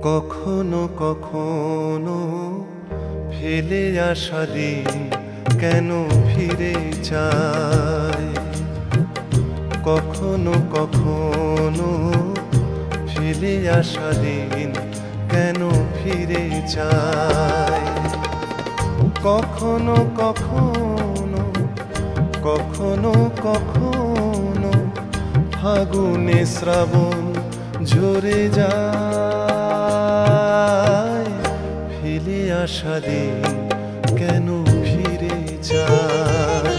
কখনো কখনো ফেলে আসা দিন কেন ফিরে যায়, কখনো কখনো ফেলে আসা দিন কেন ফিরে যায়। কখনো কখনো কখনো কখনো ফাগুনে শ্রাবণ ঝরে যায়, ফেলে আসা দিন কেন ফিরে যায়।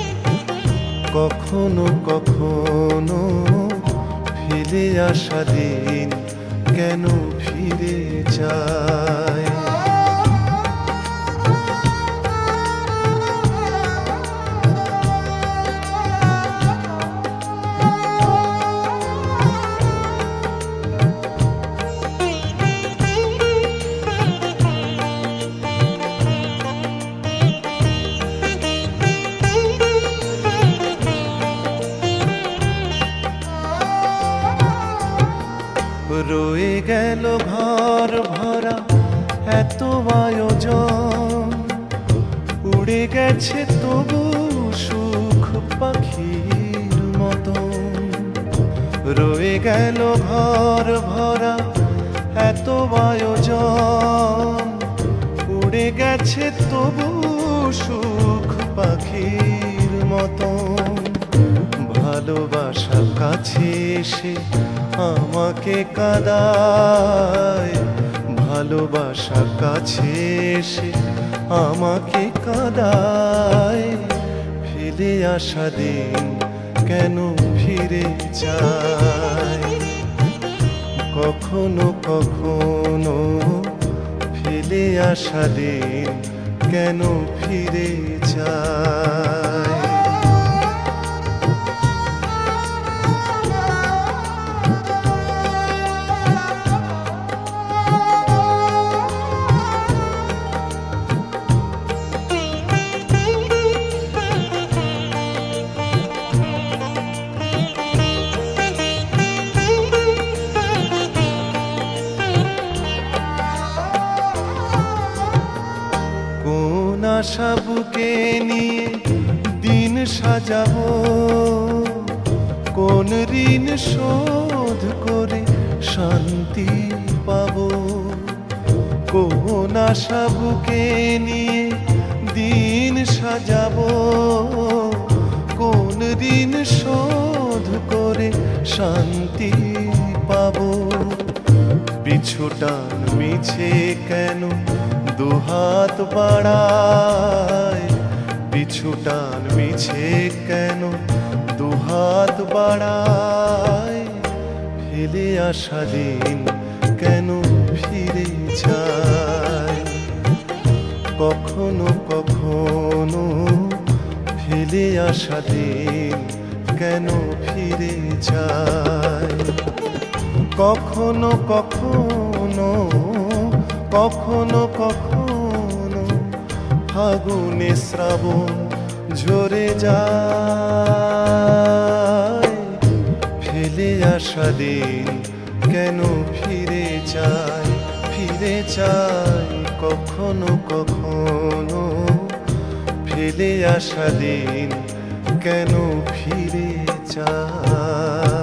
কখনো কখনো ফেলে আসা দিন কেন ফিরে যায়। রয়ে গেল ঘর ভরা এত আয়োজন, উড়ে গেছে তবু সুখ পাখির মতন। রয়ে গেল ঘর ভরা এত আয়োজন, উড়ে গেছে তবু সুখ পাখির মতন। ভালোবাসা কাছে এসে আমাকে কাঁদায়, ভালোবাসা কাছে এসে আমাকে কাঁদায়, ফেলে আসা দিন কেন ফিরে যায়। কখনো কখনো ফেলে আসা দিন কেন ফিরে যায়। আশা বুকে নিয়ে দিন সাজাবো, কোন ঋণ শোধ করে শান্তি পাবো। কোন আশা বুকে নিয়ে দিন সাজাবো, কোন ঋণ শোধ করে শান্তি পাবো। পিছু টান মিছে কেন দুহাত বাড়ায়, পিছু টান মিছে কেন দুহাত বাড়ায়, ফেলে আসা দিন কেন ফিরে যায়। কখনো কখনো ফেলে আসা দিন কেন ফিরে যায়। কখনো কখনো কখনো কখনো ফাগুনে শ্রাবণ ঝরে যায়, ফেলে আসা দিন কেন ফিরে যায়, ফিরে যায়। কখনো কখনো ফেলে আসা দিন কেন ফিরে যায়।